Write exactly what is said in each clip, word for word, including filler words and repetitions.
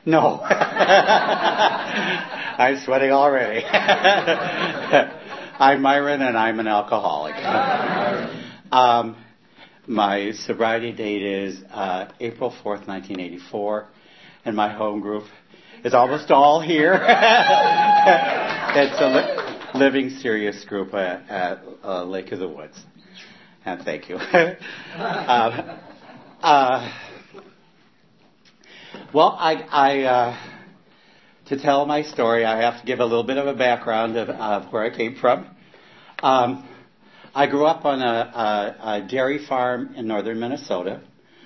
No. I'm sweating already. I'm Myron, and I'm an alcoholic. Um, my sobriety date is uh, April fourth, nineteen eighty-four, and my home group is almost all here. It's a li- living serious group at, at uh, Lake of the Woods. And thank you. uh, uh, well, I... I uh, To tell my story, I have to give a little bit of a background of, of where I came from. Um, I grew up on a, a, a dairy farm in northern Minnesota.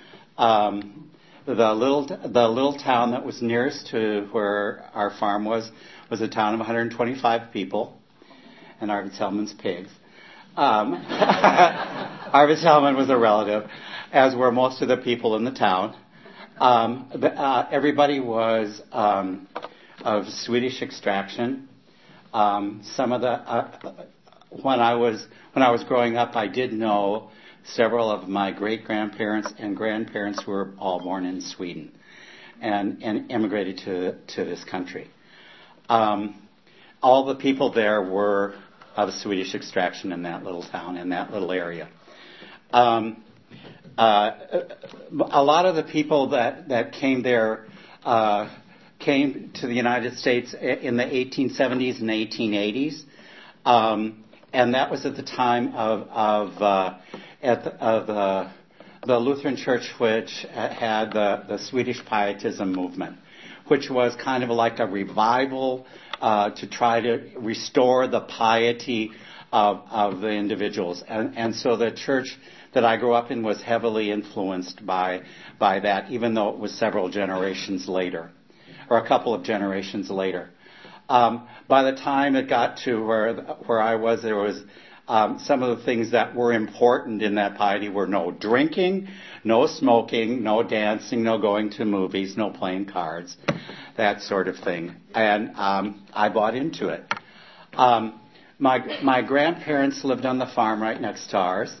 Um, the little the little town that was nearest to where our farm was was a town of one hundred twenty-five people, and Arvid Selman's pigs. Um, Arvid Selman was a relative, as were most of the people in the town. Um, the, uh, everybody was Um, of Swedish extraction. Um, some of the uh, when I was when I was growing up, I did know several of my great grandparents and grandparents who were all born in Sweden and, and immigrated to to this country. Um, all the people there were of Swedish extraction in that little town, in that little area. Um, uh, a lot of the people that that came there. Uh, came to the United States in the eighteen seventies and eighteen eighties, um, and that was at the time of of, uh, at the, of uh, the Lutheran Church, which had the, the Swedish Pietism movement, which was kind of like a revival uh, to try to restore the piety of, of the individuals, and, and so the church that I grew up in was heavily influenced by by that, even though it was several generations later. Or a couple of generations later. Um, by the time it got to where where I was, there was um, some of the things that were important in that piety were no drinking, no smoking, no dancing, no going to movies, no playing cards, that sort of thing. And um, I bought into it. Um, my my grandparents lived on the farm right next to ours,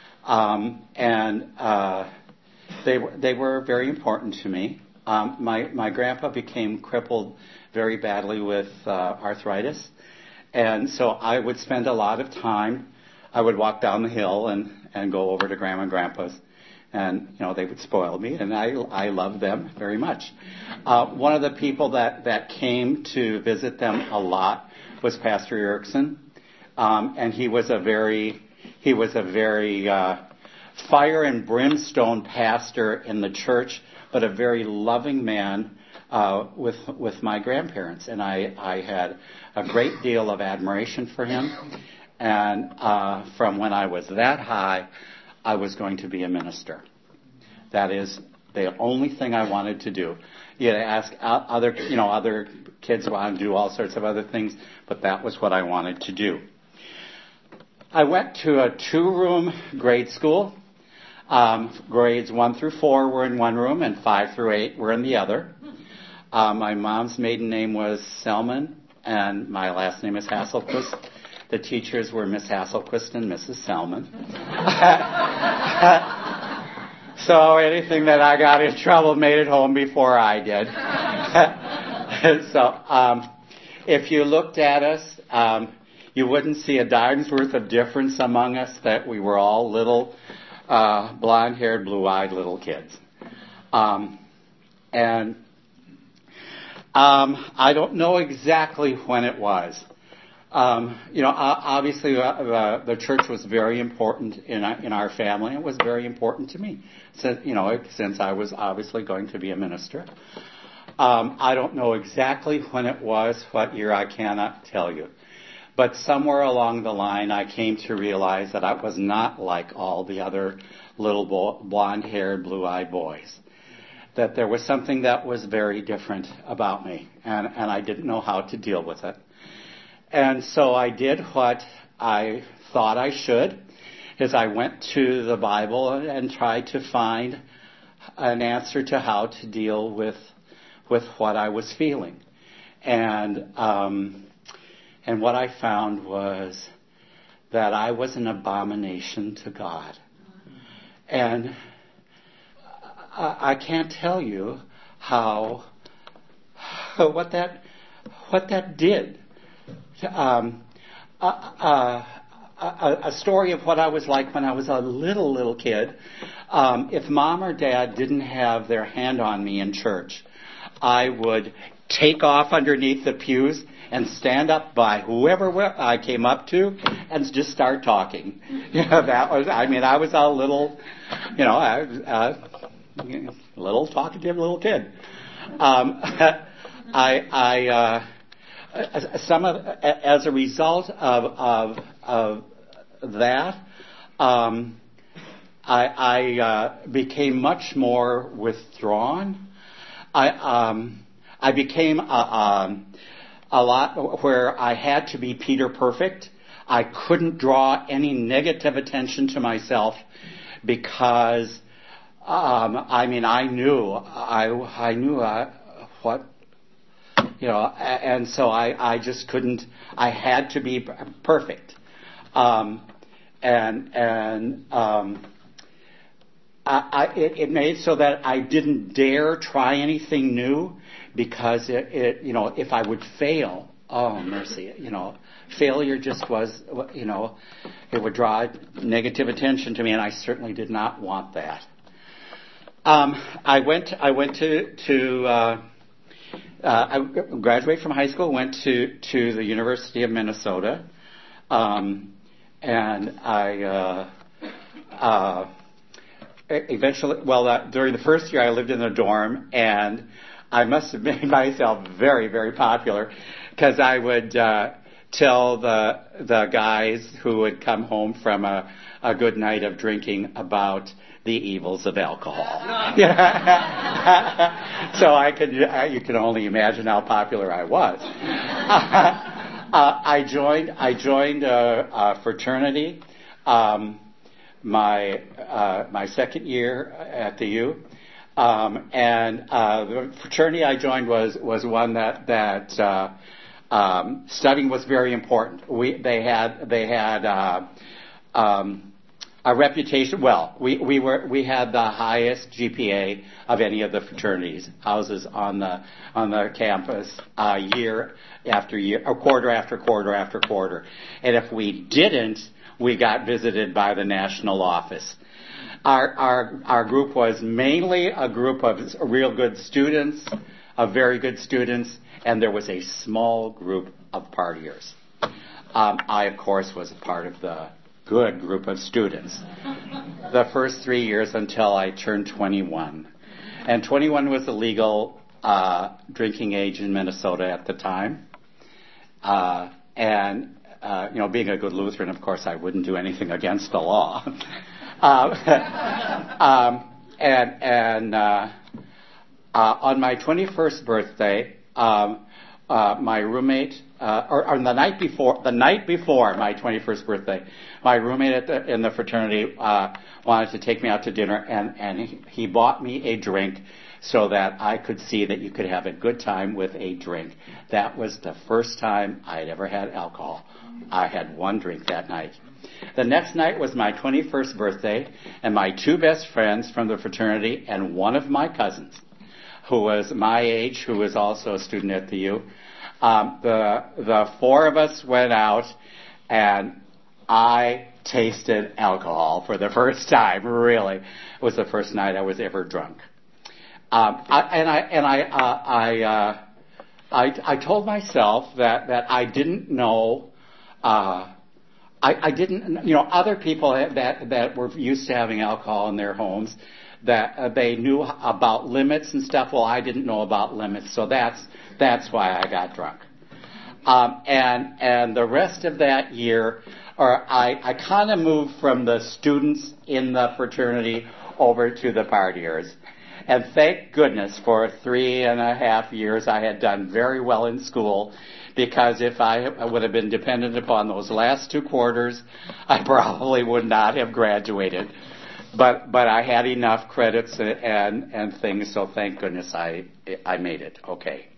um, and uh, they were they were very important to me. Um, my, my grandpa became crippled very badly with uh, arthritis, and so I would spend a lot of time. I would walk down the hill and, and go over to Grandma and Grandpa's, and you know they would spoil me, and I I loved them very much. Uh, one of the people that, that came to visit them a lot was Pastor Erickson, um, and he was a very he was a very uh, fire and brimstone pastor in the church, but a very loving man uh, with with my grandparents, and I, I had a great deal of admiration for him. And uh, from when I was that high, I was going to be a minister. That is the only thing I wanted to do. You had to ask other, you know, other kids want to do all sorts of other things, but that was what I wanted to do. I went to a two-room grade school. Um, grades one through four were in one room, and five through eight were in the other. Uh, my mom's maiden name was Selman, and my last name is Hasselquist. The teachers were Miss Hasselquist and Missus Selman. So anything that I got in trouble made it home before I did. So um, if you looked at us, um, you wouldn't see a dime's worth of difference among us, that we were all little Uh, blonde-haired, blue-eyed little kids. Um, and um, I don't know exactly when it was. Um, you know, obviously uh, the, the church was very important in our, in our family. It was very important to me, since, you know, since I was obviously going to be a minister. Um, I don't know exactly when it was, what year, I cannot tell you. But somewhere along the line, I came to realize that I was not like all the other little bo- blonde-haired, blue-eyed boys. That there was something that was very different about me, and, and I didn't know how to deal with it. And so I did what I thought I should, is I went to the Bible and, and tried to find an answer to how to deal with with what I was feeling. And um And what I found was that I was an abomination to God. And I, I can't tell you how what that what that did. Um, uh, uh, a, a story of what I was like when I was a little little kid. Um, if mom or dad didn't have their hand on me in church, I would take off underneath the pews and stand up by whoever I came up to and just start talking. Yeah, that was. I mean, I was a little, you know, I was a little talkative little kid. Um, I, I, uh, some of, as a result of of, of that, um, I, I uh, became much more withdrawn. I, um, I became a, um, a lot where I had to be Peter Perfect. I couldn't draw any negative attention to myself because, um, I mean, I knew, I, I knew uh, what, you know, and so I, I just couldn't, I had to be perfect. Um, and, and, um, I, I, it, it made so that I didn't dare try anything new because it, it, you know, if I would fail, oh mercy, you know, failure just was, you know, it would draw negative attention to me, and I certainly did not want that. Um, I went, I went to, to, uh, uh, I graduated from high school, went to, to the University of Minnesota, um, and I, uh, uh, eventually, well, uh, during the first year I lived in a dorm, and I must have made myself very, very popular because I would uh, tell the the guys who would come home from a, a good night of drinking about the evils of alcohol. So I could, you can only imagine how popular I was. Uh, uh, I joined, I joined a, a fraternity. Um, my uh, my second year at the U, um, and uh, the fraternity I joined was was one that that uh, um, studying was very important. We they had they had uh, um, a reputation. Well, we we were we had the highest G P A of any of the fraternities houses on the on the campus uh, year after year, or quarter after quarter after quarter, and if we didn't, we got visited by the national office. Our, our, our group was mainly a group of real good students, of very good students, and there was a small group of partiers. Um, I, of course, was a part of the good group of students. The first three years until I turned twenty-one. And twenty-one was the legal uh, drinking age in Minnesota at the time. Uh, and Uh, you know, being a good Lutheran, of course, I wouldn't do anything against the law. uh, um, and and uh, uh, on my twenty-first birthday, um, uh, my roommate, uh, or, or the night before, the night before my twenty-first birthday, my roommate at the, in the fraternity uh, wanted to take me out to dinner, and and he, he bought me a drink so that I could see that you could have a good time with a drink. That was the first time I'd ever had alcohol. I had one drink that night. The next night was my twenty-first birthday, and my two best friends from the fraternity and one of my cousins, who was my age, who was also a student at the U, um, the the four of us went out, and I tasted alcohol for the first time. Really, it was the first night I was ever drunk. Um, I, and I and I uh, I, uh, I I told myself that that I didn't know. Uh, I, I didn't, you know, other people that that were used to having alcohol in their homes, that uh, they knew about limits and stuff. Well, I didn't know about limits, so that's that's why I got drunk. Um, and and the rest of that year, or I I kind of moved from the students in the fraternity over to the partiers. And thank goodness for three and a half years I had done very well in school, because if I would have been dependent upon those last two quarters, I probably would not have graduated. But but I had enough credits and and things, so thank goodness I I made it. Okay.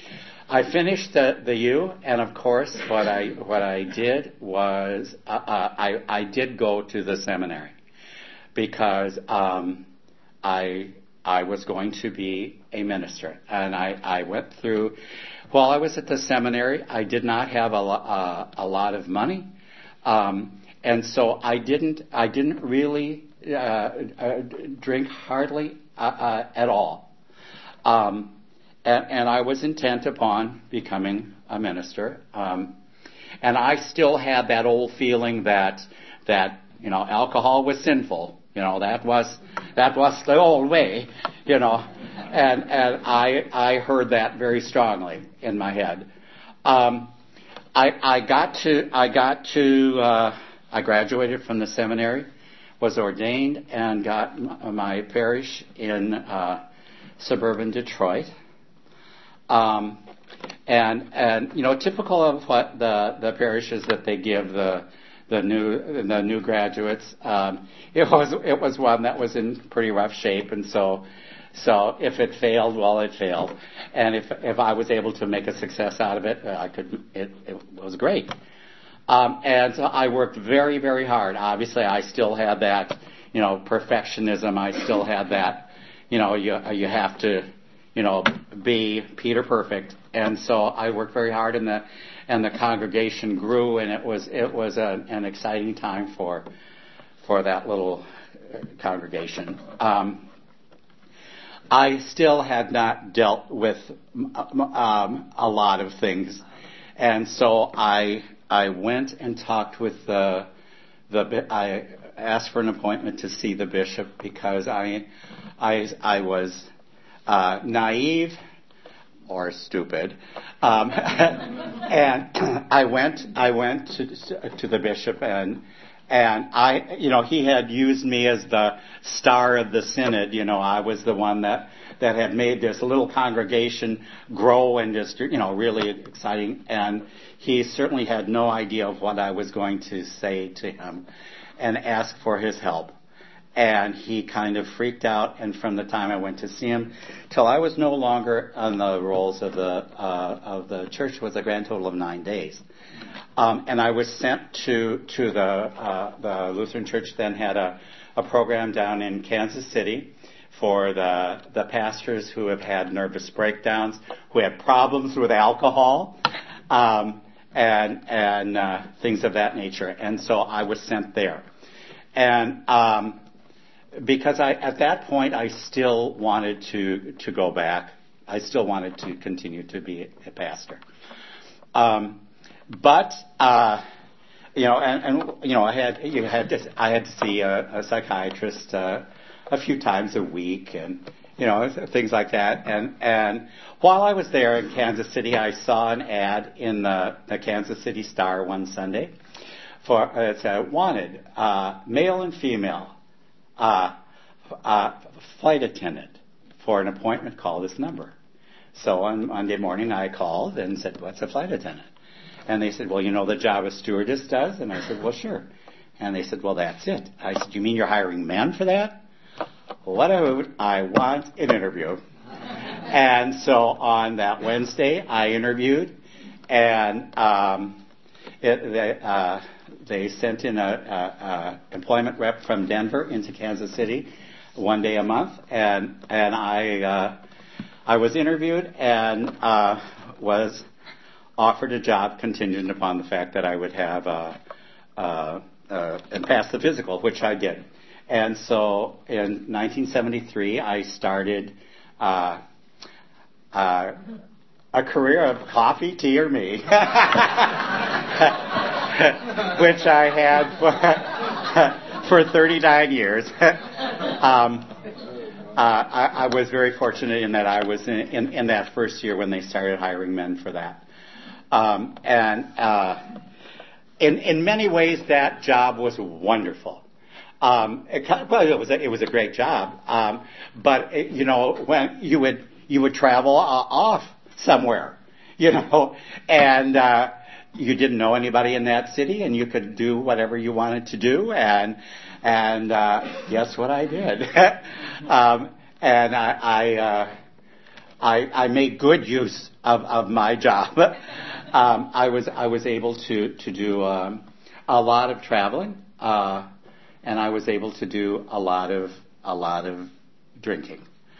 I finished the, the U, and of course what I what I did was uh, uh, I I did go to the seminary, because um, I I was going to be a minister. And I, I went through, while I was at the seminary, I did not have a, a, a lot of money. Um, and so I didn't, I didn't really uh, uh, drink hardly uh, uh, at all. Um, and, and I was intent upon becoming a minister. Um, and I still had that old feeling that, that, you know, alcohol was sinful. You know, that was, that was the old way, you know, and, and I, I heard that very strongly in my head. Um, I, I got to, I got to, uh, I graduated from the seminary, was ordained, and got m- my parish in, uh, suburban Detroit. Um, and, and, you know, typical of what the, the parishes that they give the, the new the new graduates. Um, it was it was one that was in pretty rough shape, and so so if it failed, well, it failed, and if if I was able to make a success out of it, I could. It, it was great, um, and so I worked very very hard. Obviously, I still had that, you know, perfectionism. I still had that, you know, you you have to, you know, be Peter Perfect, and so I worked very hard in the. And the congregation grew, and it was it was a, an exciting time for for that little congregation. Um, I still had not dealt with um, a lot of things, and so I I went and talked with the the I asked for an appointment to see the bishop because I I I was uh, naive. Or stupid, um, and I went. I went to to the bishop, and and I, you know, he had used me as the star of the synod. You know, I was the one that that had made this little congregation grow and just, you know, really exciting. And he certainly had no idea of what I was going to say to him, and ask for his help. And he kind of freaked out, and from the time I went to see him till I was no longer on the rolls of the uh, of the church, was a grand total of nine days. Um, and I was sent to to the uh, the Lutheran Church. Then had a, a program down in Kansas City for the the pastors who have had nervous breakdowns, who had problems with alcohol, um, and and uh, things of that nature. And so I was sent there, and. Um, Because I, at that point, I still wanted to, to go back. I still wanted to continue to be a pastor. Um, but, uh, you know, and, and, you know, I had, you had to, I had to see a, a psychiatrist, uh, a few times a week and, you know, things like that. And, and while I was there in Kansas City, I saw an ad in the, the Kansas City Star one Sunday for, uh, it said, wanted, uh, male and female. Uh, uh, flight attendant for an appointment, call this number. So on Monday morning I called and said, what's a flight attendant? And they said, well, you know the job a stewardess does? And I said, well, sure. And they said, well, that's it. I said, you mean you're hiring men for that? What a hoot. I want an interview. And so on that Wednesday I interviewed, and um, it, they, uh, They sent in a, a, a employment rep from Denver into Kansas City one day a month, and and I uh, I was interviewed and uh, was offered a job contingent upon the fact that I would have uh, uh, uh, and pass the physical, which I did. And so in nineteen seventy-three, I started uh, uh, a career of coffee, tea, or me. Which I had for, for thirty-nine years. um, uh, I, I was very fortunate in that I was in, in, in that first year when they started hiring men for that. Um, and uh, in, in many ways, that job was wonderful. Um, it, well, it was a, it was a great job. Um, but it, you know, when you would you would travel uh, off somewhere, you know, and. Uh, You didn't know anybody in that city, and you could do whatever you wanted to do. And and uh, guess what I did? um, and I I, uh, I I made good use of, of my job. um, I was I was able to to do um, a lot of traveling, uh, and I was able to do a lot of a lot of drinking.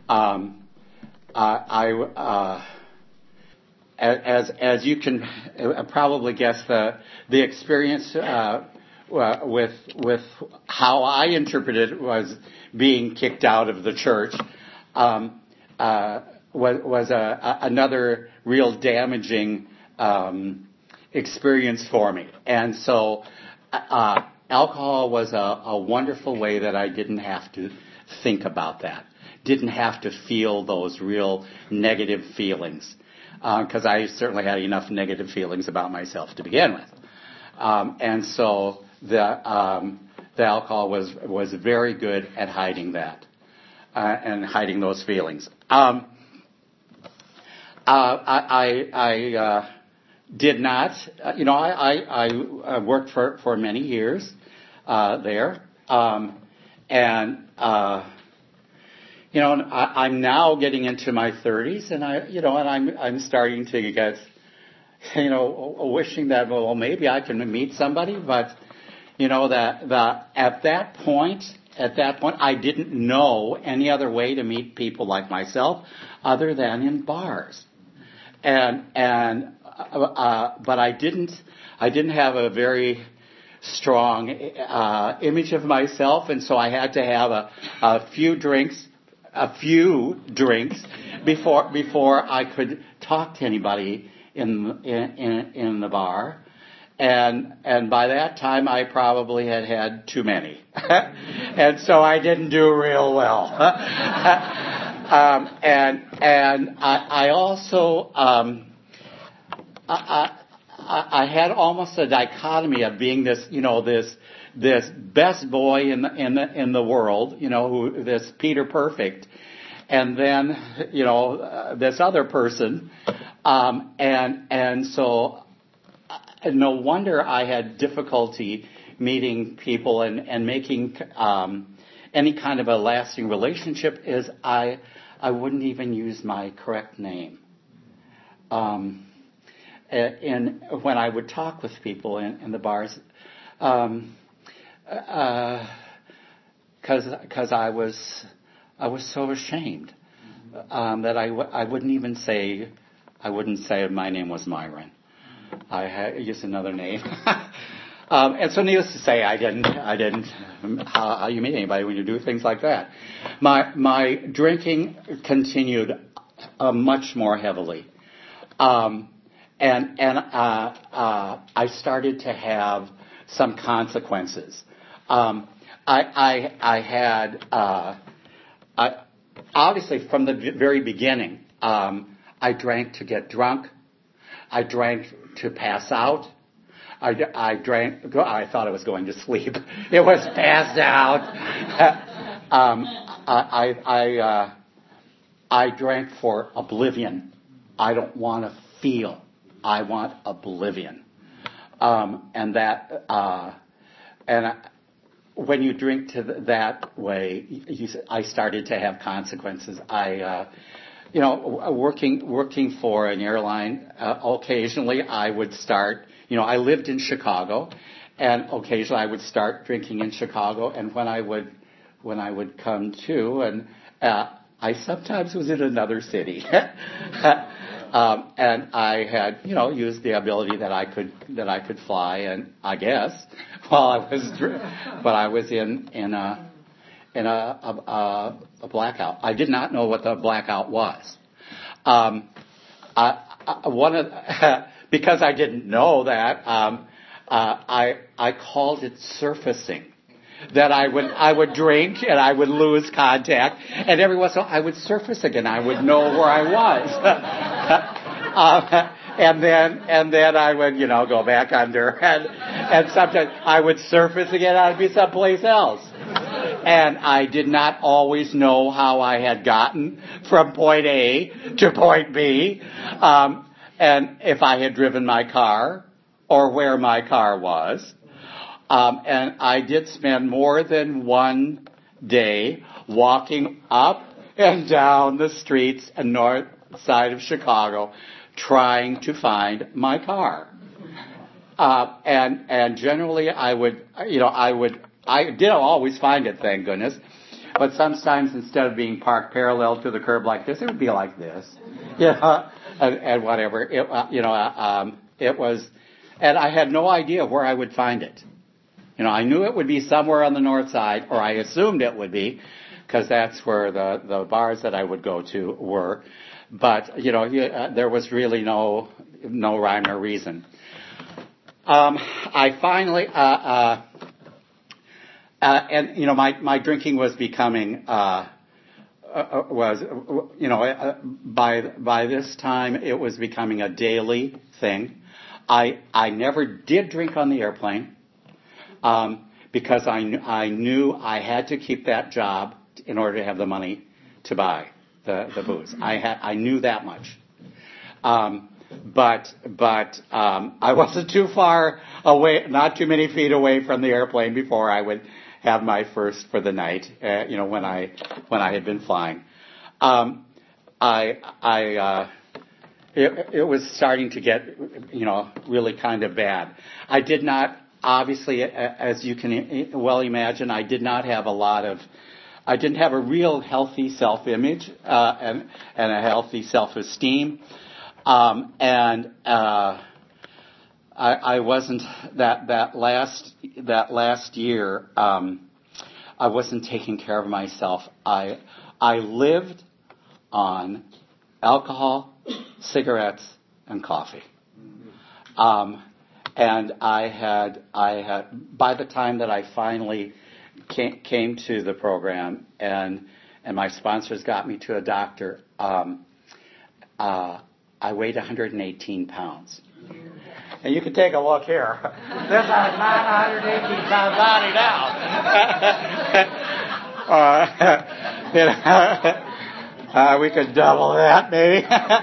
Um, uh, I, uh, as as you can probably guess, the the experience uh, with with how I interpreted it was being kicked out of the church um, uh, was was a, a, another real damaging um, experience for me, and so uh, alcohol was a, a wonderful way that I didn't have to think about that, didn't have to feel those real negative feelings, because uh, I certainly had enough negative feelings about myself to begin with, um, and so the um, the alcohol was was very good at hiding that uh, and hiding those feelings. Um, uh, I I, I uh, did not, uh, you know, I, I, I worked for, for many years uh, there, um, and uh, you know, I, I'm now getting into my thirties, and I, you know, and I'm I'm starting to get, you know, wishing that well maybe I can meet somebody, but you know that the at that point at that point I didn't know any other way to meet people like myself other than in bars, and and uh, but I didn't I didn't have a very strong uh, image of myself, and so I had to have a, a few drinks. A few drinks before before I could talk to anybody in in in the bar, and and by that time I probably had had too many, and so I didn't do real well. um, and and I, I also um, I, I I had almost a dichotomy of being this you know this. this best boy in the, in the, in the world, you know, who, this Peter Perfect, and then, you know, uh, this other person, um, and, and so uh, no wonder I had difficulty meeting people and, and making, um, any kind of a lasting relationship is I, I wouldn't even use my correct name. Um, and when I would talk with people in, in the bars, um, Because uh, because I was I was so ashamed um, that I, w- I wouldn't even say I wouldn't say my name was Myron. I had used another name, um, and so needless to say, I didn't I didn't. How, how you meet anybody when you do things like that? My my drinking continued uh, much more heavily, um, and and uh, uh, I started to have some consequences. Um, I, I, I had, uh, I, obviously from the very beginning, um, I drank to get drunk. I drank to pass out. I, I drank, I thought I was going to sleep. It was passed out. um, I, I, uh, I drank for oblivion. I don't want to feel. I want oblivion. Um, and that, uh, and I, when you drink to th- that way, you, I started to have consequences. I, uh, you know, working working for an airline, uh, occasionally I would start. You know, I lived in Chicago, and occasionally I would start drinking in Chicago. And when I would when I would come to, and uh, I sometimes was in another city. Um, and I had, you know, used the ability that I could that I could fly, and I guess while I was, but I was in in a in a, a, a blackout. I did not know what the blackout was. Um, I, I, one of because I didn't know that, um, uh, I I called it surfacing. That I would I would drink and I would lose contact, and every once in a while I would surface again. I would know where I was, uh, and then and then I would you know go back under, and and sometimes I would surface again. I'd be someplace else, and I did not always know how I had gotten from point A to point B, um, and if I had driven my car or where my car was. Um, and I did spend more than one day walking up and down the streets and north side of Chicago trying to find my car. Uh, and, and generally I would, you know, I would, I did always find it, thank goodness. but sometimes instead of being parked parallel to the curb like this, it would be like this, you know, and, and whatever. It, uh, you know, uh, um, it was, and I had no idea where I would find it. You know, I knew it would be somewhere on the north side, or I assumed it would be, because that's where the, the bars that I would go to were. But, you know, uh, there was really no no rhyme or reason. Um, I finally, uh, uh, uh, and, you know, my, my drinking was becoming, uh, uh, was, you know, uh, by by this time it was becoming a daily thing. I I never did drink on the airplane. Um, because I, kn- I knew I had to keep that job in order to have the money to buy the, the booze. I had, I knew that much. Um, but, but, um, I wasn't too far away, not too many feet away from the airplane before I would have my first for the night, uh, you know, when I, when I had been flying. Um, I, I, uh, it, it was starting to get, you know, really kind of bad. I did not, Obviously, as you can well imagine, I did not have a lot of, I didn't have a real healthy self-image uh, and, and a healthy self-esteem, um, and uh, I, I wasn't that that last that last year. Um, I wasn't taking care of myself. I I lived on alcohol, cigarettes, and coffee. Um, And I had, I had, by the time that I finally came, came to the program and, and my sponsors got me to a doctor, um, uh, I weighed one hundred eighteen pounds. And you can take a look here. This is nine hundred eighteen pound body now. uh, you know, uh, we could double that maybe.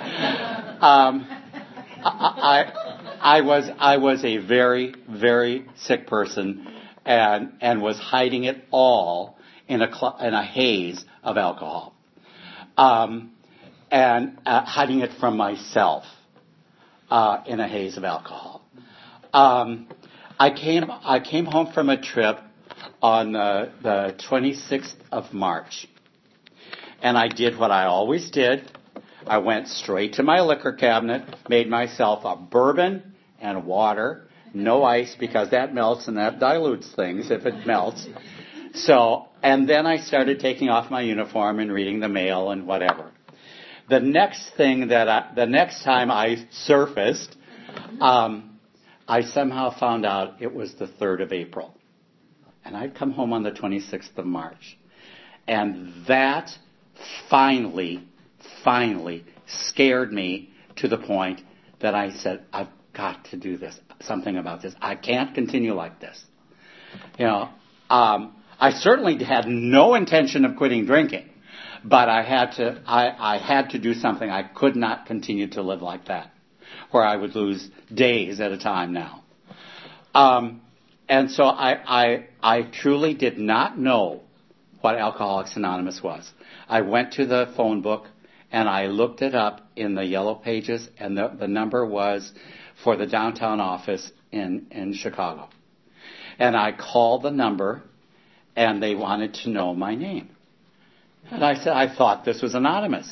um, I, I I was I was a very, very sick person and and was hiding it all in a cl- in a haze of alcohol, um, and uh, hiding it from myself uh, in a haze of alcohol. Um, I came I came home from a trip on the, the twenty-sixth of March, and I did what I always did. I went straight to my liquor cabinet, made myself a bourbon and water, no ice because that melts and that dilutes things if it melts. So, and then I started taking off my uniform and reading the mail and whatever. The next thing that I, the next time I surfaced, um, I somehow found out it was the third of April. And I'd come home on the twenty-sixth of March. And that finally, finally scared me to the point that I said, I've got to do this, something about this. I can't continue like this. You know, um, I certainly had no intention of quitting drinking, but I had to, I, I had to do something. I could not continue to live like that, where I would lose days at a time now. Um, and so I, I, I truly did not know what Alcoholics Anonymous was. I went to the phone book and I looked it up in the yellow pages, and the, the number was for the downtown office in, in Chicago. And I called the number, and they wanted to know my name. And I said, I thought this was anonymous.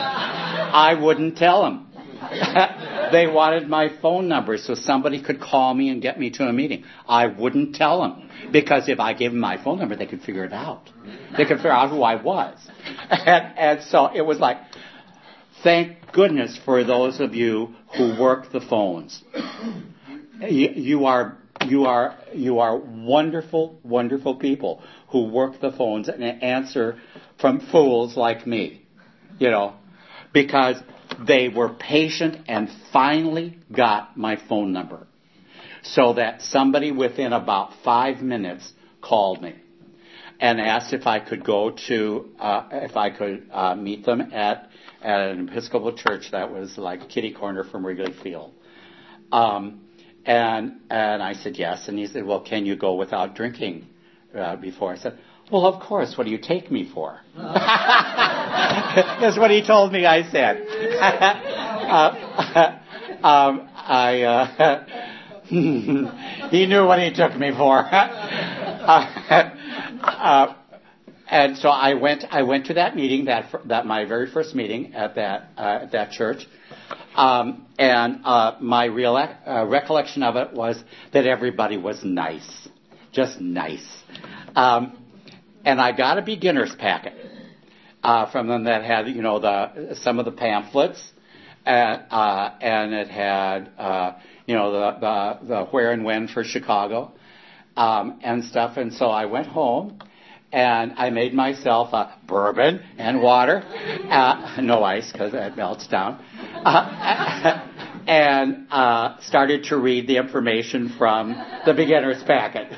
I wouldn't tell them. They wanted my phone number so somebody could call me and get me to a meeting. I wouldn't tell them, because if I gave them my phone number, they could figure it out. They could figure out who I was. And, and so it was like, thank goodness for those of you who work the phones. You, you are you are you are wonderful, wonderful people who work the phones and answer from fools like me, you know, because they were patient and finally got my phone number, so that somebody within about five minutes called me and asked if I could go to uh, if I could uh, meet them at. at an Episcopal church that was like kitty corner from Wrigley Field. Um, and and I said yes, and he said, well, can you go without drinking uh, before? I said, well, of course, what do you take me for? That's what he told me I said. uh, um, I uh, he knew what he took me for. uh, uh, and so I went. I went to that meeting, that that my very first meeting at that uh, at that church, um, and uh, my real uh, recollection of it was that everybody was nice, just nice, um, and I got a beginner's packet uh, from them that had you know the some of the pamphlets, and, uh, and it had uh, you know the, the the where and when for Chicago, um, and stuff, and so I went home. And I made myself a bourbon and water, uh, no ice because it melts down, uh, and uh, started to read the information from the beginner's packet.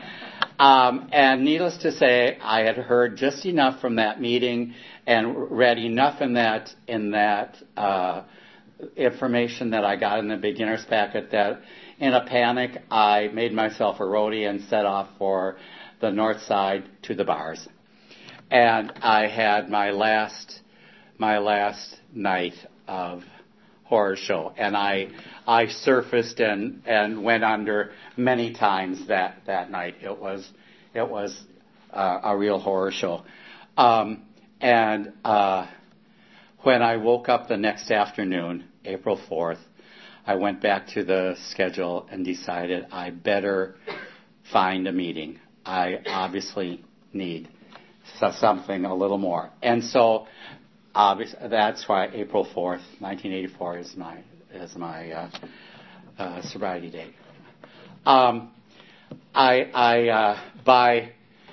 um, and needless to say, I had heard just enough from that meeting and read enough in that in that uh, information that I got in the beginner's packet that, in a panic, I made myself a roadie and set off for the north side to the bars. And I had my last my last night of horror show. And I I surfaced and, and went under many times that, that night. It was it was uh, a real horror show. Um, and uh, when I woke up the next afternoon, April fourth, I went back to the schedule and decided I better find a meeting. I obviously need something a little more. And so obviously, that's why April fourth, nineteen eighty-four is my is my uh, uh, sobriety date. Um, I, I uh, by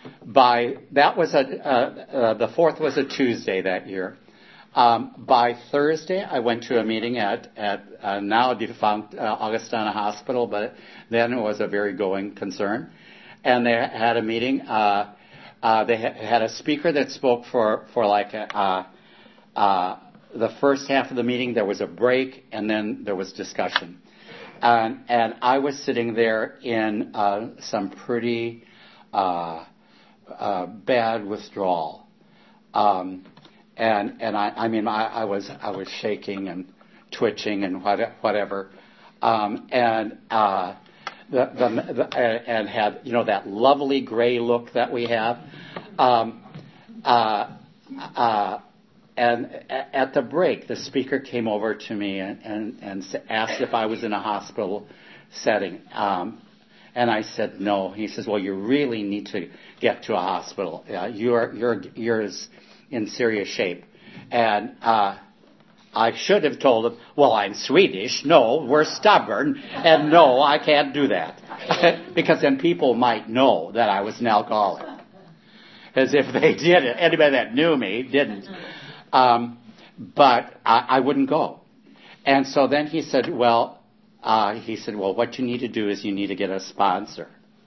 by that was a uh, uh, the fourth was a Tuesday that year. Um, by Thursday, I went to a meeting at at uh, now defunct uh, Augustana Hospital, but then it was a very going concern. And they had a meeting. Uh, uh, they ha- had a speaker that spoke for for like a, uh, uh, the first half of the meeting. There was a break, and then there was discussion. And and I was sitting there in uh, some pretty uh, uh, bad withdrawal. Um, and and I, I mean I, I was I was shaking and twitching and what, whatever. Um, and uh, The, the, the, and had, you know, that lovely gray look that we have. Um, uh, uh, and at the break, the speaker came over to me and, and, and asked if I was in a hospital setting. Um, and I said no. He says, well, you really need to get to a hospital. Uh, you're, you're, you're in serious shape. And uh, I should have told him, well, I'm Swedish. No, we're stubborn. And no, I can't do that. Because then people might know that I was an alcoholic. As if they did it. Anybody that knew me didn't. Um, but I, I wouldn't go. And so then he said, well, uh, he said, well, what you need to do is you need to get a sponsor.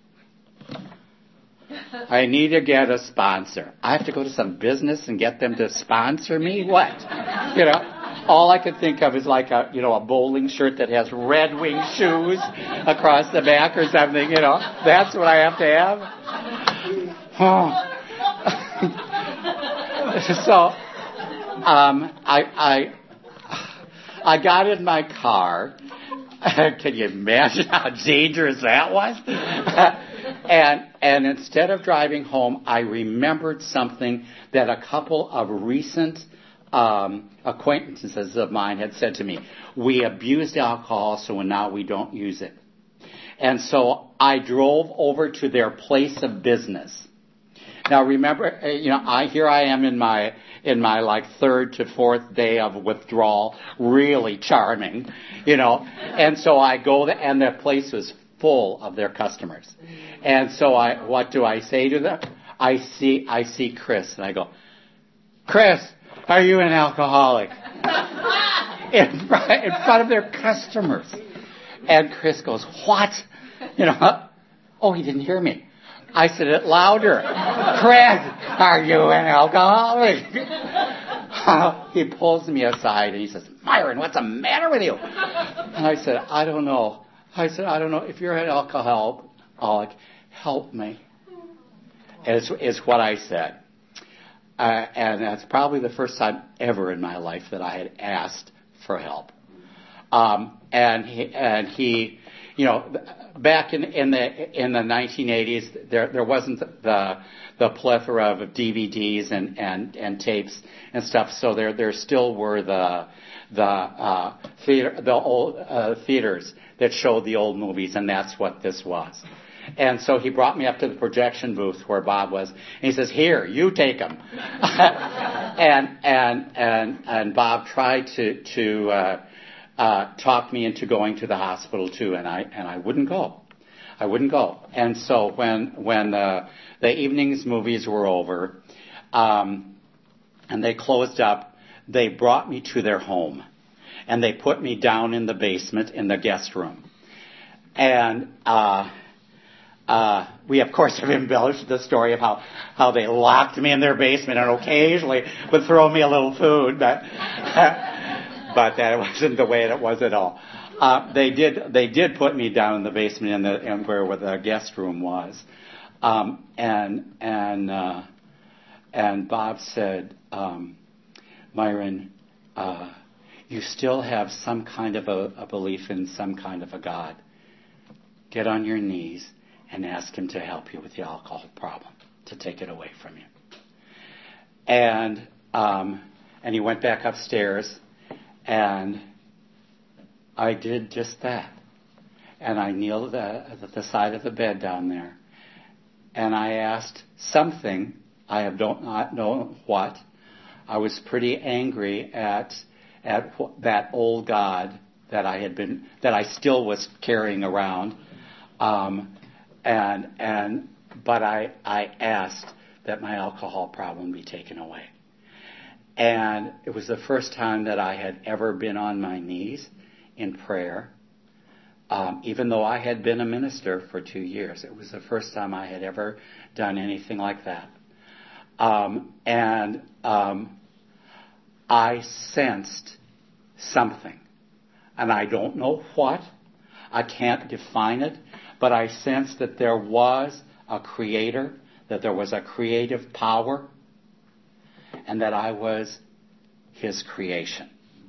I need to get a sponsor. I have to go to some business and get them to sponsor me? What? You know? All I could think of is like a, you know, a bowling shirt that has Red Wing shoes across the back or something, you know. That's what I have to have. Oh. so, um, I, I, I got in my car. Can you imagine how dangerous that was? and, and instead of driving home, I remembered something that a couple of recent Um, acquaintances of mine had said to me, we abused alcohol, so now we don't use it. And so I drove over to their place of business. Now remember, you know, I here I am in my in my like third to fourth day of withdrawal, really charming, you know. And so I go there, and their place was full of their customers. And so I, what do I say to them? I see I see Chris, and I go, Chris, are you an alcoholic? in, front, in front of their customers. And Chris goes, what? You know, oh, he didn't hear me. I said it louder. Chris, are you an alcoholic? He pulls me aside and he says, Myron, what's the matter with you? And I said, I don't know. I said, I don't know. If you're an alcoholic, help me. Is, is what I said. Uh, and that's probably the first time ever in my life that I had asked for help. Um, and he, and he, you know, back in, in the in the nineteen eighties, there there wasn't the the plethora of D V Ds and, and, and tapes and stuff. So there there still were the the uh, theater the old uh, theaters that showed the old movies, and that's what this was. And so he brought me up to the projection booth where Bob was, and he says, "Here, you take them." and and and and Bob tried to to uh, uh, talk me into going to the hospital too, and I and I wouldn't go. I wouldn't go. And so when when uh, the evening's movies were over, um, and they closed up, they brought me to their home, and they put me down in the basement in the guest room, and. Uh, Uh, we, of course, have embellished the story of how, how they locked me in their basement and occasionally would throw me a little food, but, but that wasn't the way it was at all. Uh, they did, they did put me down in the basement in the, in where, where the guest room was. Um, and, and, uh, and Bob said, um, Myron, uh, you still have some kind of a, a belief in some kind of a God. Get on your knees and ask him to help you with the alcohol problem, to take it away from you. And um, and he went back upstairs, and I did just that. And I kneeled at the side of the bed down there, and I asked something, I don't not know what. I was pretty angry at at that old God that I had been, that I still was carrying around. Um, And, and, but I, I asked that my alcohol problem be taken away. And it was the first time that I had ever been on my knees in prayer, um, even though I had been a minister for two years. It was the first time I had ever done anything like that. Um, and, um, I sensed something. And I don't know what. I can't define it. But I sensed that there was a creator, that there was a creative power, and that I was his creation.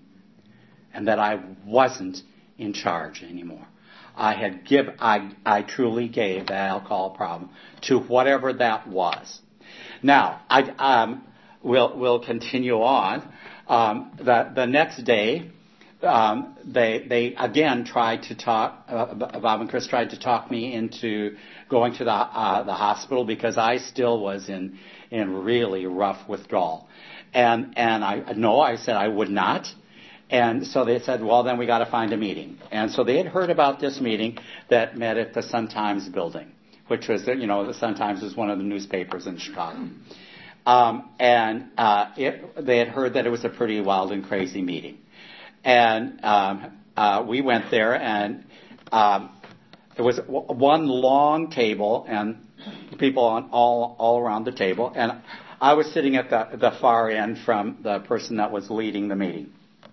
And that I wasn't in charge anymore. I had give, I, I truly gave the alcohol problem to whatever that was. Now, I, um, we'll, we'll continue on. Um, the, the next day, Um, they they again tried to talk. Uh, Bob and Chris tried to talk me into going to the uh, the hospital because I still was in in really rough withdrawal, and and I no, I said I would not, and so they said, well, then we got to find a meeting, and so they had heard about this meeting that met at the Sun-Times building, which was you know the Sun-Times was one of the newspapers in Chicago, um, and uh, it, they had heard that it was a pretty wild and crazy meeting. And um, uh, we went there, and um, there was w- one long table, and people on all all around the table. And I was sitting at the the far end from the person that was leading the meeting.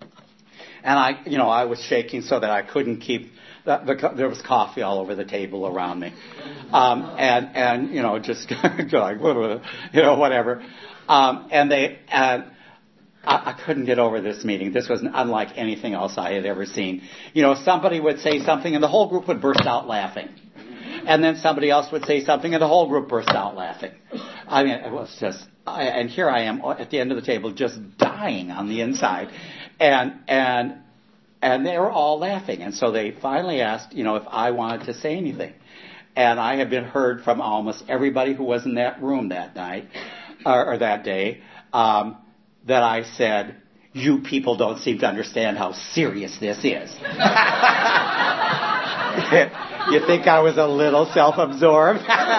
And I, you know, I was shaking so that I couldn't keep. The, the, there was coffee all over the table around me, um, and and you know, just like you know, whatever. Um, and they. Uh, I couldn't get over this meeting. This was unlike anything else I had ever seen. You know, somebody would say something and the whole group would burst out laughing. And then somebody else would say something and the whole group burst out laughing. I mean, it was just, I, and here I am at the end of the table just dying on the inside. And, and, and they were all laughing. And so they finally asked, you know, if I wanted to say anything. And I had been heard from almost everybody who was in that room that night, or, or that day, um, that I said, you people don't seem to understand how serious this is. You think I was a little self-absorbed?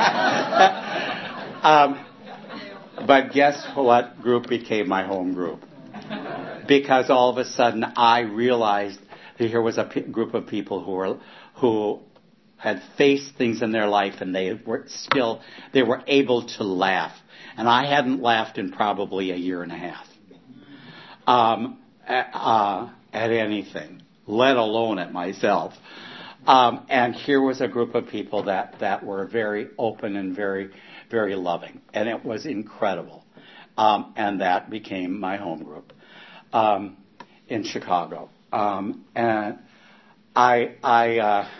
um, but guess what group became my home group? Because all of a sudden I realized that here was a p- group of people who were who had faced things in their life, and they were still they were able to laugh. And I hadn't laughed in probably a year and a half. Um, uh, at anything, let alone at myself. Um, and here was a group of people that, that were very open and very, very loving. And it was incredible. Um, and that became my home group, um, in Chicago. Um, and I, I, uh,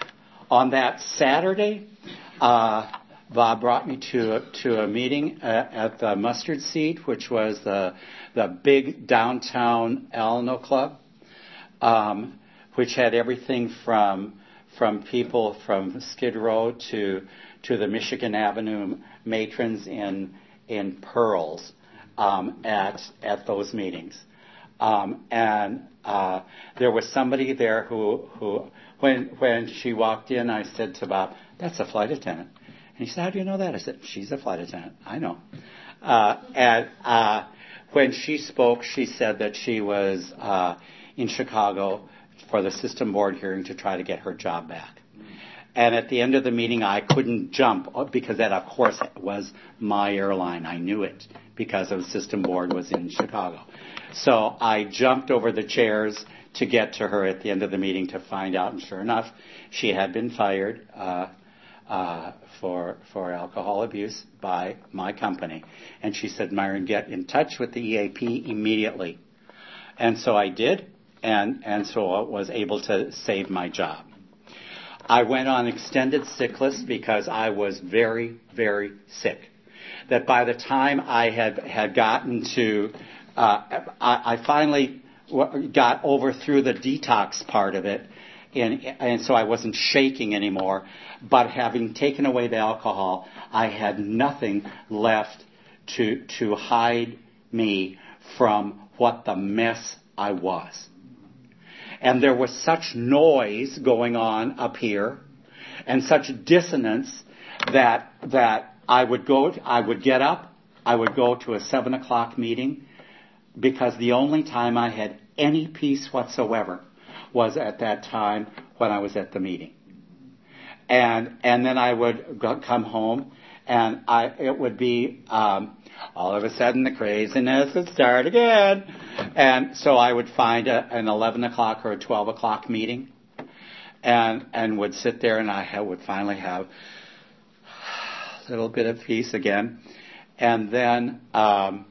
on that Saturday, uh, Bob brought me to a, to a meeting at, at the Mustard Seed, which was the the big downtown Alno Club, um, which had everything from from people from Skid Row to to the Michigan Avenue matrons in in pearls um, at at those meetings, um, and uh, there was somebody there who who when when she walked in, I said to Bob, "That's a flight attendant." And he said, "How do you know that?" I said, "She's a flight attendant. I know." Uh, and uh, when she spoke, she said that she was uh, in Chicago for the system board hearing to try to get her job back. And at the end of the meeting, I couldn't jump because that, of course, was my airline. I knew it because the system board was in Chicago. So I jumped over the chairs to get to her at the end of the meeting to find out. And sure enough, she had been fired uh, uh, for for alcohol abuse by my company. And she said, "Myron, get in touch with the E A P immediately." And so I did, and, and so I was able to save my job. I went on extended sick list because I was very, very sick. That by the time I had, had gotten to, uh, I, I finally got over through the detox part of it, and, and so I wasn't shaking anymore. But having taken away the alcohol, I had nothing left to to hide me from what the mess I was. And there was such noise going on up here, and such dissonance that that I would go, I would get up, I would go to a seven o'clock meeting, because the only time I had any peace whatsoever was at that time when I was at the meeting. And and then I would go, come home, and I it would be um, all of a sudden the craziness would start again. And so I would find a, an eleven o'clock or a twelve o'clock meeting, and and would sit there, and I have, would finally have a little bit of peace again. And then um,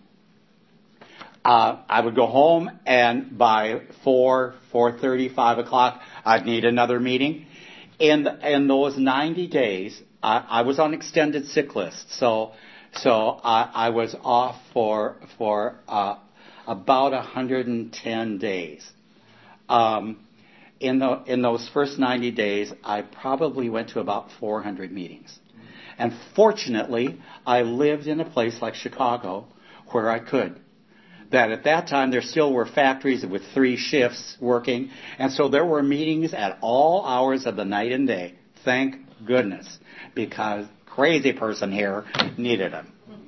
uh, I would go home, and by four, four thirty, five o'clock, I'd need another meeting. In in those ninety days, I, I was on extended sick list, so so I, I was off for for uh, about one hundred ten days. Um, in the in those first ninety days, I probably went to about four hundred meetings, and fortunately, I lived in a place like Chicago where I could. That at that time there still were factories with three shifts working, and so there were meetings at all hours of the night and day. Thank goodness, because crazy person here needed them.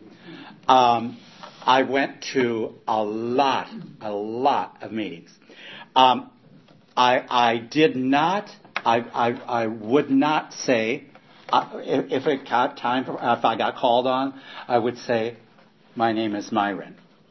Um, I went to a lot, a lot of meetings. Um, I, I did not, I, I, I would not say, uh, if, if it got time, for, if I got called on, I would say, "My name is Myron."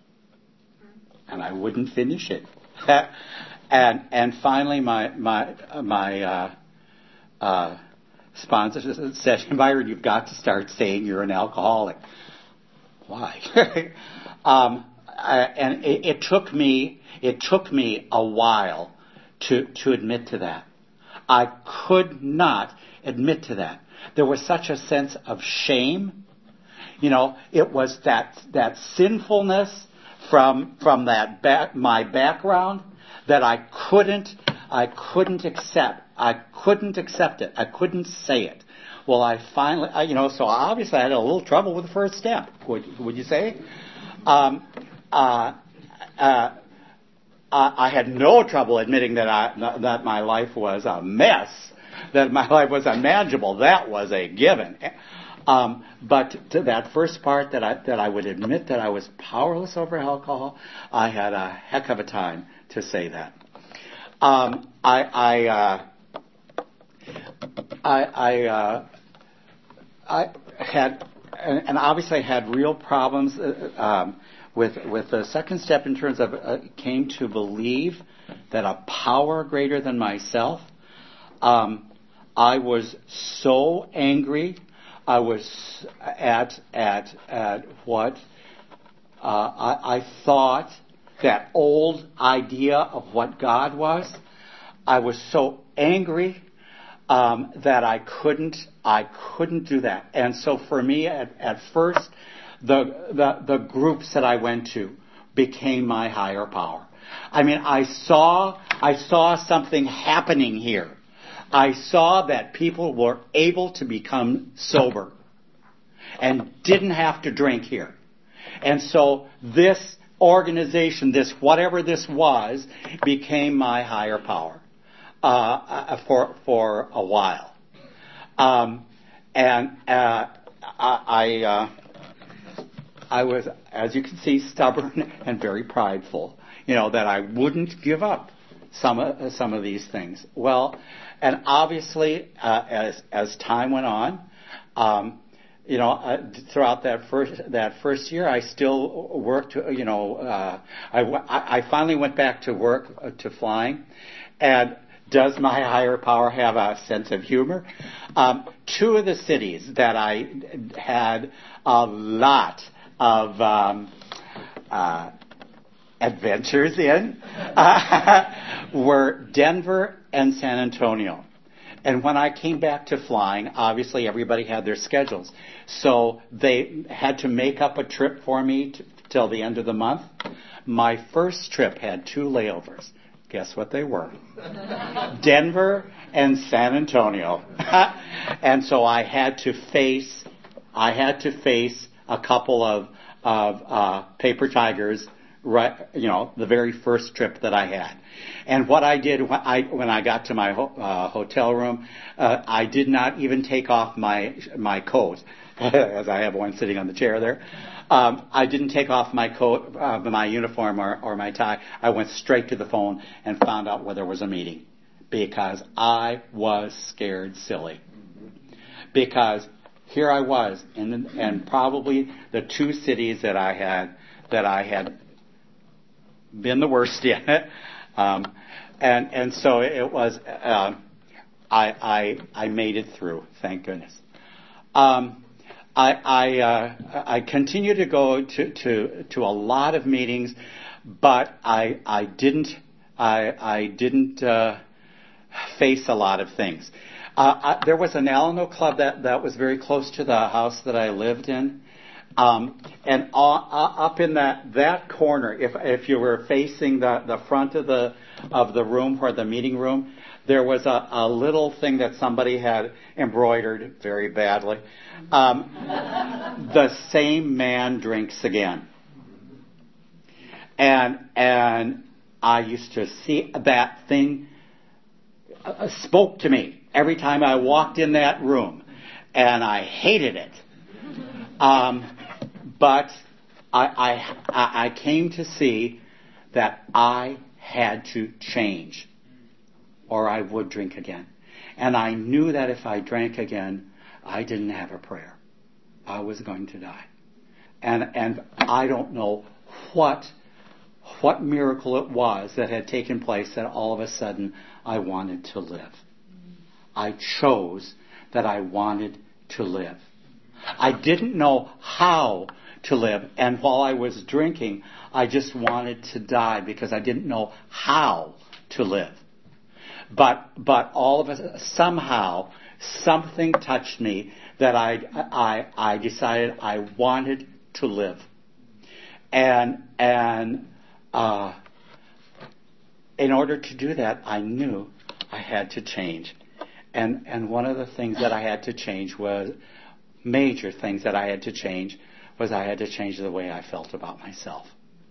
And I wouldn't finish it. and and finally, my my my uh, uh, sponsor said, "Myron, you've got to start saying you're an alcoholic." Why? um, I, and it, it took me it took me a while to to admit to that. I could not admit to that. There was such a sense of shame. You know, it was that that sinfulness from from that back, my background, that I couldn't I couldn't accept I couldn't accept it. I couldn't say it. Well, I finally, I, you know, so obviously I had a little trouble with the first step. Would would you say? Um, uh, uh, I had no trouble admitting that I that my life was a mess, that my life was unmanageable. That was a given. Um, but to that first part, that I that I would admit that I was powerless over alcohol, I had a heck of a time to say that. Um, I I uh, I I, uh, I had and, and obviously had real problems uh, um, with with the second step in terms of uh, came to believe that a power greater than myself. Um, I was so angry. I was at at at what uh, I, I thought that old idea of what God was. I was so angry um, that I couldn't, I couldn't do that. And so for me, at, at first, the, the the groups that I went to became my higher power. I mean, I saw, I saw something happening here. I saw that people were able to become sober and didn't have to drink here. And so this organization, this whatever this was, became my higher power uh, for for a while. Um, and uh, I uh, I was, as you can see, stubborn and very prideful. You know, that I wouldn't give up some of, some of these things. Well, and obviously, uh, as as time went on, um, you know, uh, throughout that first that first year, I still worked. You know, uh, I I finally went back to work uh, to flying, and does my higher power have a sense of humor? Um, two of the cities that I had a lot of um, uh, adventures in uh, were Denver and San Antonio. And when I came back to flying, obviously everybody had their schedules. So they had to make up a trip for me t- till the end of the month. My first trip had two layovers. Guess what they were? Denver and San Antonio. And so I had to face, I had to face a couple of, of uh, paper tigers. Right, you know, the very first trip that I had. And what I did when I, when I got to my ho- uh, hotel room, uh, I did not even take off my my coat, as I have one sitting on the chair there. Um, I didn't take off my coat, uh, my uniform, or, or my tie. I went straight to the phone and found out where there was a meeting, because I was scared silly. Because here I was, in and probably the two cities that I had that I had. been the worst yet, um, and and so it was. Uh, I I I made it through, thank goodness. Um, I I uh, I continue to go to, to to a lot of meetings, but I I didn't I I didn't uh, face a lot of things. Uh, I, there was an Alano Club that that was very close to the house that I lived in. Um, and uh, up in that, that corner, if if you were facing the, the front of the of the room, or the meeting room, there was a, a little thing that somebody had embroidered very badly. Um, the same man drinks again. And and I used to see that thing uh, spoke to me every time I walked in that room, and I hated it. Um, but I, I, I came to see that I had to change, or I would drink again. And I knew that if I drank again, I didn't have a prayer. I was going to die. And, and I don't know what, what miracle it was that had taken place that all of a sudden I wanted to live. I chose that I wanted to live. I didn't know how to live, and while I was drinking, I just wanted to die because I didn't know how to live. But but all of us, somehow something touched me that I I I decided I wanted to live, and and uh, in order to do that, I knew I had to change, and and one of the things that I had to change was. Major things that I had to change was I had to change the way I felt about myself.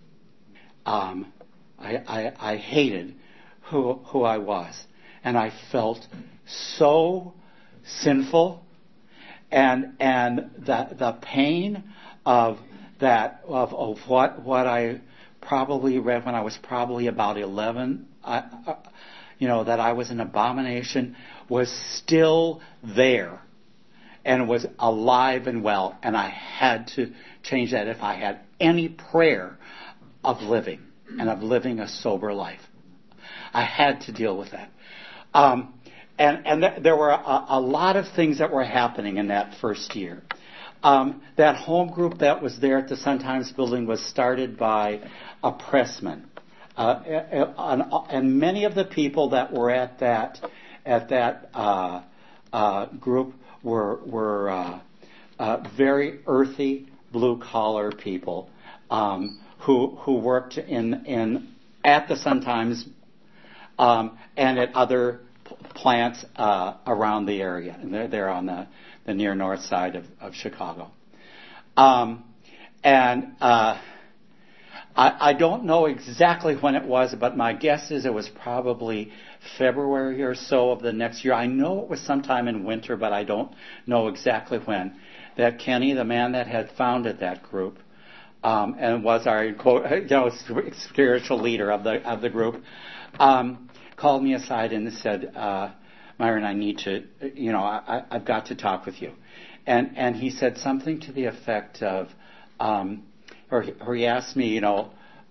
Um, I, I, I hated who who I was, and I felt so sinful, and and the the pain of that of, of what what I probably read when I was probably about eleven. I, uh, you know, that I was an abomination was still there. And was alive and well, and I had to change that if I had any prayer of living and of living a sober life. I had to deal with that. Um, and and th- there were a, a lot of things that were happening in that first year. Um, that home group that was there at the Sun Times building was started by a pressman. Uh, and, and many of the people that were at that at that uh, uh, group were were uh, uh, very earthy, blue collar people um, who who worked in in at the Sun Times um, and at other p- plants uh, around the area, and they're they're on the, the near north side of, of Chicago. Um, and uh, I, I don't know exactly when it was, but my guess is it was probably February or so of the next year. I know it was sometime in winter, but I don't know exactly when. That Kenny, the man that had founded that group, um, and was our quote, you know, spiritual leader of the of the group, um, called me aside and said, uh, "Myron, I need to, you know, I, I've got to talk with you." And and he said something to the effect of, um, or, or he asked me, you know,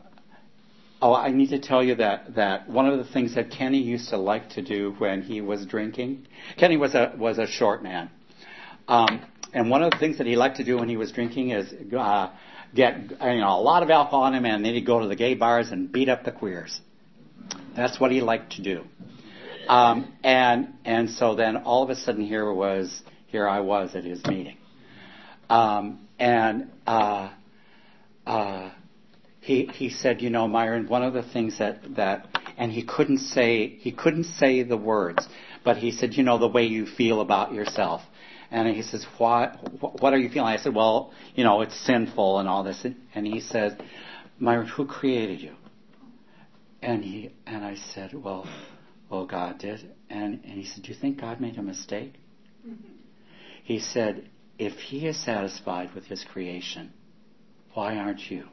oh, I need to tell you that, that one of the things that Kenny used to like to do when he was drinking, Kenny was a was a short man, um, and one of the things that he liked to do when he was drinking is uh, get you know a lot of alcohol on him, and then he'd go to the gay bars and beat up the queers. That's what he liked to do, um, and and so then all of a sudden here was. Here I was at his meeting, um, and uh, uh, he he said, you know, Myron, one of the things that, that and he couldn't say he couldn't say the words, but he said, you know, the way you feel about yourself, and he says, what what are you feeling? I said, well, you know, it's sinful and all this, and he said, Myron, who created you? And he and I said, well, well, God did, and and he said, do you think God made a mistake? Mm-hmm. He said, if he is satisfied with his creation, why aren't you?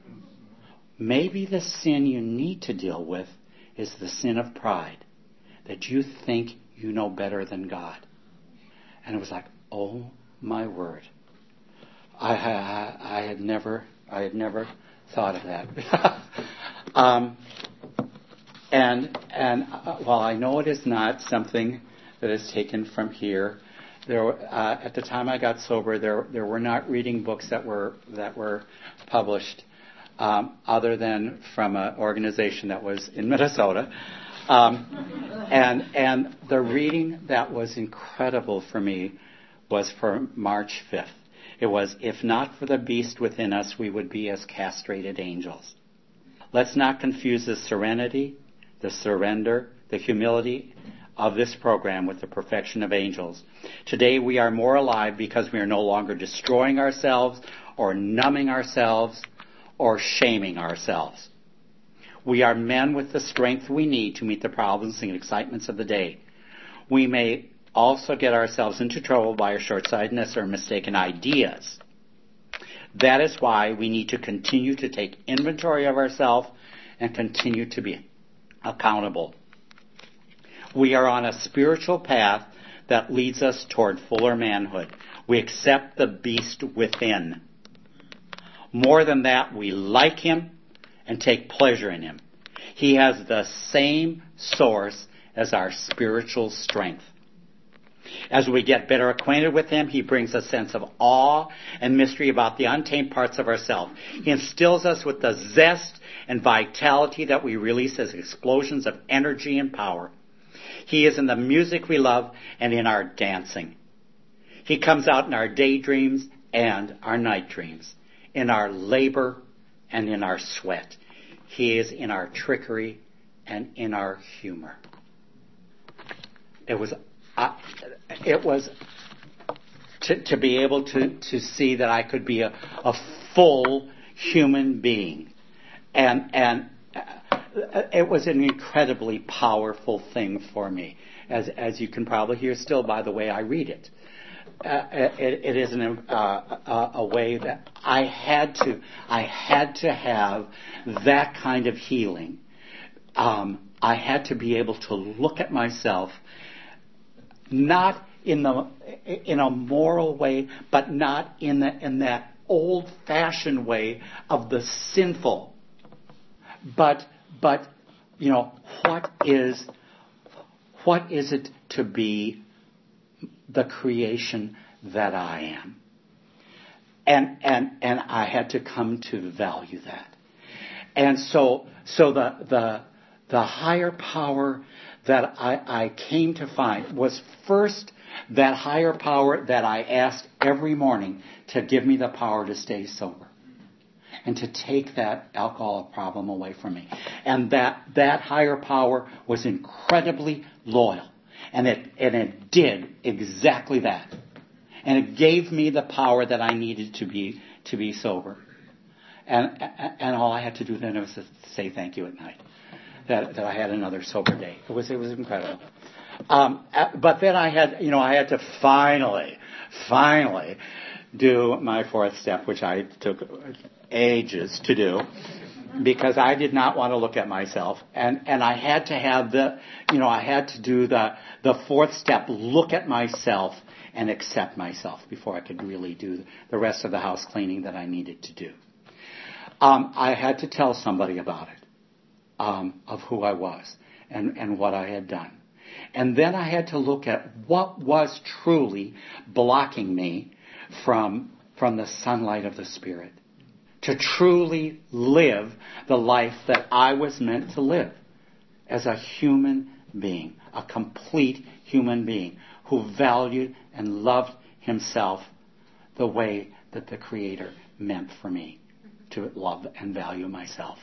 Maybe the sin you need to deal with is the sin of pride, that you think you know better than God. And it was like, oh my word. I, I, I had never, I had never thought of that. um, and and uh, while I know it is not something that is taken from here, There, uh, at the time I got sober, there there were not reading books that were that were published, um, other than from an organization that was in Minnesota, um, and and the reading that was incredible for me was for March fifth. It was, if not for the beast within us, we would be as castrated angels. Let's not confuse the serenity, the surrender, the humility of this program with the perfection of angels. Today we are more alive because we are no longer destroying ourselves or numbing ourselves or shaming ourselves. We are men with the strength we need to meet the problems and excitements of the day. We may also get ourselves into trouble by our short-sightedness or mistaken ideas. That is why we need to continue to take inventory of ourselves and continue to be accountable. We are on a spiritual path that leads us toward fuller manhood. We accept the beast within. More than that, we like him and take pleasure in him. He has the same source as our spiritual strength. As we get better acquainted with him, he brings a sense of awe and mystery about the untamed parts of ourselves. He instills us with the zest and vitality that we release as explosions of energy and power. He is in the music we love and in our dancing. He comes out in our daydreams and our night dreams, in our labor and in our sweat. He is in our trickery and in our humor. It was, uh, it was to, to be able to, to see that I could be a, a full human being, and and. It was an incredibly powerful thing for me, as as you can probably hear still by the way I read it. Uh, it, it is an, uh, a, a way that I had to I had to have that kind of healing. Um, I had to be able to look at myself, not in the in a moral way, but not in the in that old-fashioned way of the sinful, but. But, you know, what is what is it to be the creation that I am? And and and I had to come to value that. And so so the the the higher power that I, I came to find was first that higher power that I asked every morning to give me the power to stay sober and to take that alcohol problem away from me. And that, that higher power was incredibly loyal. And it, and it did exactly that. And it gave me the power that I needed to be, to be sober. And, and all I had to do then was to say thank you at night. That, that I had another sober day. It was, it was incredible. Um, but then I had, you know, I had to finally, finally do my fourth step, which I took ages to do, because I did not want to look at myself. And, and I had to have the, you know, I had to do the, the fourth step, look at myself and accept myself before I could really do the rest of the house cleaning that I needed to do. Um, I had to tell somebody about it, um, of who I was and, and what I had done. And then I had to look at what was truly blocking me from, from the sunlight of the Spirit, to truly live the life that I was meant to live as a human being, a complete human being who valued and loved himself the way that the Creator meant for me to love and value myself.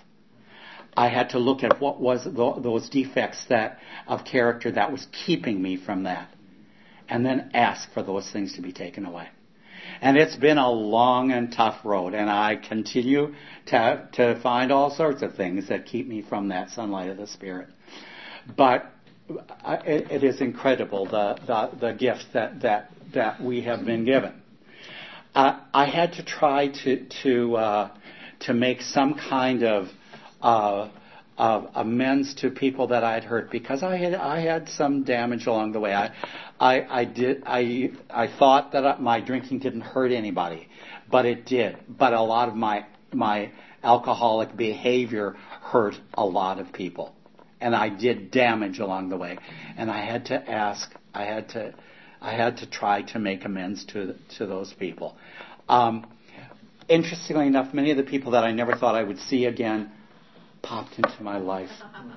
I had to look at what was the, those defects that of character that was keeping me from that, and then ask for those things to be taken away. And it's been a long and tough road, and I continue to to find all sorts of things that keep me from that sunlight of the Spirit. But it, it is incredible the the, the gift that, that that we have been given. Uh, I had to try to to uh, to make some kind of Uh, of amends to people that I had hurt, because I had I had some damage along the way. I I, I did I I thought that my drinking didn't hurt anybody, but it did. But a lot of my my alcoholic behavior hurt a lot of people, and I did damage along the way. And I had to ask. I had to I had to try to make amends to to those people. Um, interestingly enough, many of the people that I never thought I would see again popped into my life.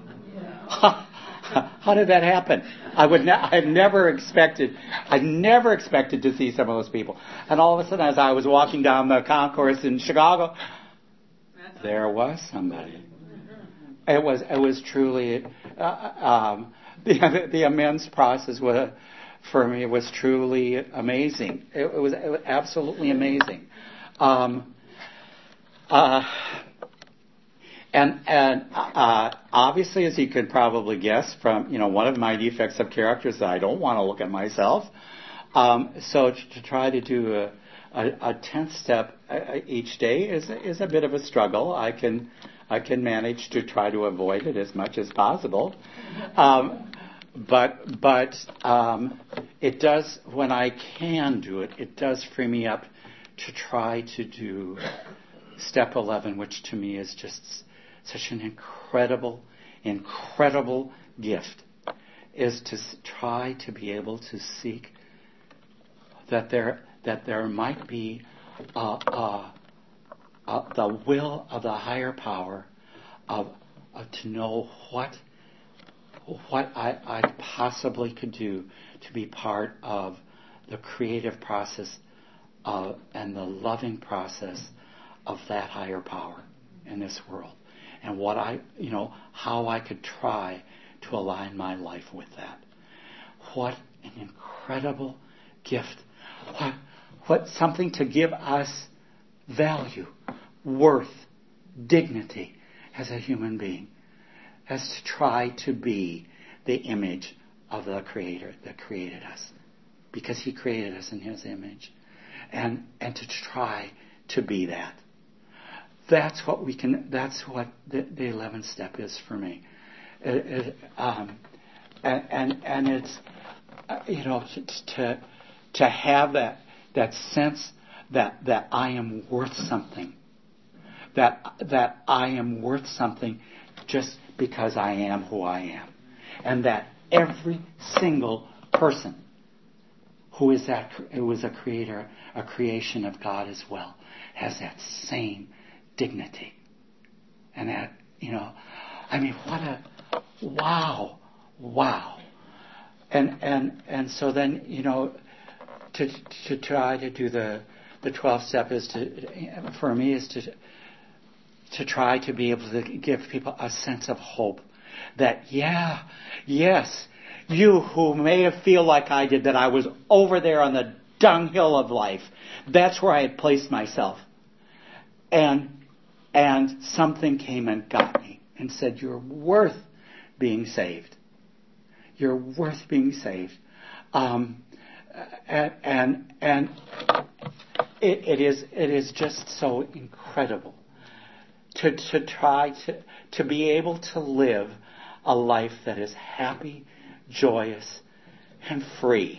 How did that happen? I would. Ne- I never expected. I never expected to see some of those people. And all of a sudden, as I was walking down the concourse in Chicago, there was somebody. It was. It was truly uh, um, the the amends process was, for me, was truly amazing. It, it was absolutely amazing. Um, uh, And, and uh, obviously, as you could probably guess from, you know, one of my defects of character is that I don't want to look at myself. Um, so to, to try to do a, a, a tenth step each day is is a bit of a struggle. I can I can manage to try to avoid it as much as possible. Um, but but um, it does, when I can do it, it does free me up to try to do step eleven, which to me is just such an incredible, incredible gift, is to try to be able to seek that there that there might be uh, uh, uh, the will of the higher power of, of to know what what I, I possibly could do to be part of the creative process of, and the loving process of that higher power in this world. And what I, you know, how I could try to align my life with that. What an incredible gift. What, what something to give us value, worth, dignity as a human being. As to try to be the image of the Creator that created us. Because He created us in His image. And, and to try to be that. That's what we can. That's what the, the eleventh step is for me, it, it, um, and, and and it's uh, you know to to have that that sense that that I am worth something, that that I am worth something just because I am who I am, and that every single person who is that who is a creator, a creation of God as well, has that same dignity. And that, you know, I mean, what a, wow, wow. And and and so then, you know, to to try to do the the twelfth step is to, for me, is to to try to be able to give people a sense of hope that, yeah, yes, you who may have feel like I did, that I was over there on the dunghill of life. That's where I had placed myself. And and something came and got me and said, you're worth being saved. You're worth being saved. Um, and and, and it, it is it is just so incredible to to try to to be able to live a life that is happy, joyous, and free.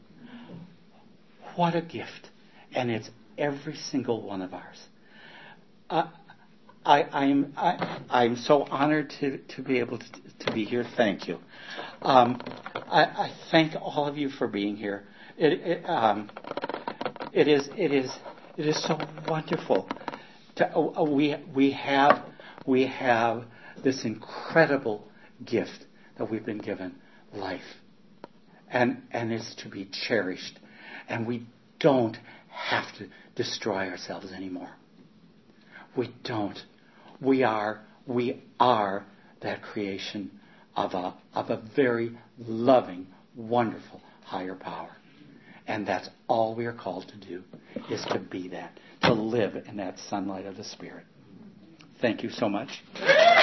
What a gift. And it's every single one of ours. Uh, I, I'm I, I'm so honored to, to be able to, to be here. Thank you. Um, I, I thank all of you for being here. It, it, um, it is it is it is so wonderful. To, uh, we we have we have this incredible gift that we've been given, life, and and it's to be cherished, and we don't have to destroy ourselves anymore. We don't. We are we are that creation of a of a very loving, wonderful higher power. And that's all we are called to do, is to be that, to live in that sunlight of the Spirit. Thank you so much.